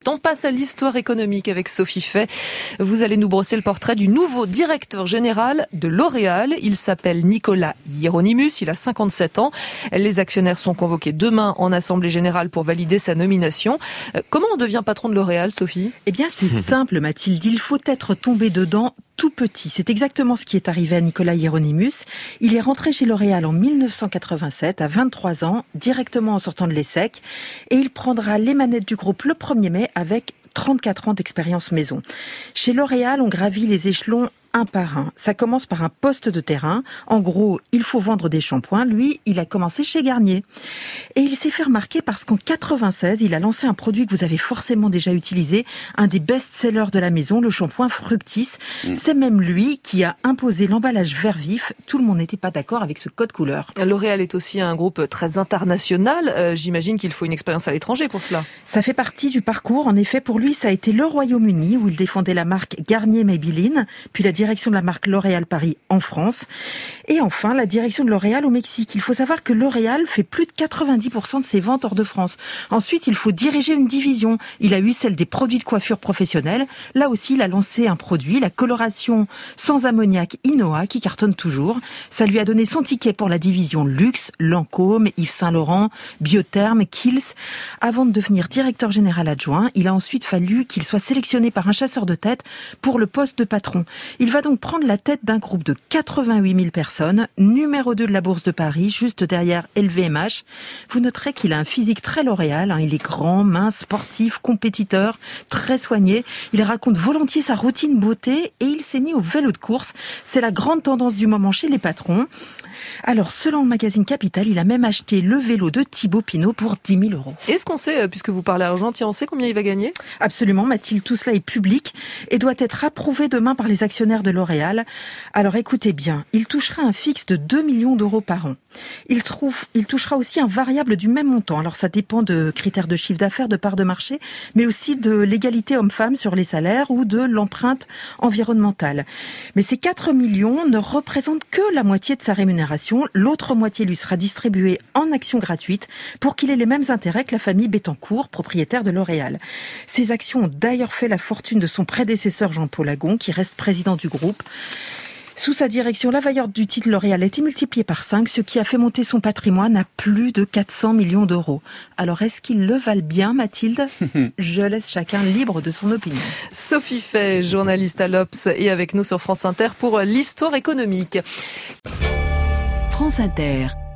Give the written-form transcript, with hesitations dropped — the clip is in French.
On passe à l'histoire économique avec Sophie Fay. Vous allez nous brosser le portrait du nouveau directeur général de L'Oréal. Il s'appelle Nicolas Hieronimus, il a 57 ans. Les actionnaires sont convoqués demain en assemblée générale pour valider sa nomination. Comment on devient patron de L'Oréal, Sophie ? Eh bien, c'est simple, Mathilde. Il faut être tombé dedans tout petit. C'est exactement ce qui est arrivé à Nicolas Hieronimus. Il est rentré chez L'Oréal en 1987, à 23 ans, directement en sortant de l'ESSEC, et il prendra les manettes du groupe le 1er mai avec 34 ans d'expérience maison. Chez L'Oréal, on gravit les échelons un par un. Ça commence par un poste de terrain. En gros, il faut vendre des shampoings. Lui, il a commencé chez Garnier. Et il s'est fait remarquer parce qu'en 96, il a lancé un produit que vous avez forcément déjà utilisé, un des best-sellers de la maison, le shampoing Fructis. C'est même lui qui a imposé l'emballage vert vif. Tout le monde n'était pas d'accord avec ce code couleur. L'Oréal est aussi un groupe très international. J'imagine qu'il faut une expérience à l'étranger pour cela. Ça fait partie du parcours. En effet, pour lui, ça a été le Royaume-Uni où il défendait la marque Garnier-Maybelline, puis la direction de la marque L'Oréal Paris en France, et enfin la direction de L'Oréal au Mexique. Il faut savoir que L'Oréal fait plus de 90% de ses ventes hors de France. Ensuite, il faut diriger une division. Il a eu celle des produits de coiffure professionnels. Là aussi, il a lancé un produit, la coloration sans ammoniac Inoa, qui cartonne toujours. Ça lui a donné son ticket pour la division luxe, Lancôme, Yves Saint Laurent, Biotherm, Kiehl's. Avant de devenir directeur général adjoint, il a ensuite fallu qu'il soit sélectionné par un chasseur de tête pour le poste de patron. Il va donc prendre la tête d'un groupe de 88 000 personnes, numéro 2 de la Bourse de Paris, juste derrière LVMH. Vous noterez qu'il a un physique très L'Oréal. Il est grand, mince, sportif, compétiteur, très soigné. Il raconte volontiers sa routine beauté et il s'est mis au vélo de course. C'est la grande tendance du moment chez les patrons. Alors, selon le magazine Capital, il a même acheté le vélo de Thibaut Pinot pour 10 000 euros. Est-ce qu'on sait, puisque vous parlez argent, on sait combien il va gagner ? Absolument, Mathilde, tout cela est public et doit être approuvé demain par les actionnaires de L'Oréal. Alors écoutez bien, il touchera un fixe de 2 millions d'euros par an. Il touchera aussi un variable du même montant. Alors ça dépend de critères de chiffre d'affaires, de part de marché, mais aussi de l'égalité homme-femme sur les salaires ou de l'empreinte environnementale. Mais ces 4 millions ne représentent que la moitié de sa rémunération. L'autre moitié lui sera distribuée en actions gratuites pour qu'il ait les mêmes intérêts que la famille Bettencourt, propriétaire de L'Oréal. Ces actions ont d'ailleurs fait la fortune de son prédécesseur Jean-Paul Agon, qui reste président du groupe. Sous sa direction, la valeur du titre L'Oréal a été multipliée par 5, ce qui a fait monter son patrimoine à plus de 400 millions d'euros. Alors, est-ce qu'ils le valent bien, Mathilde ? Je laisse chacun libre de son opinion. Sophie Fay, journaliste à l'Obs, est avec nous sur France Inter pour l'histoire économique. France Inter.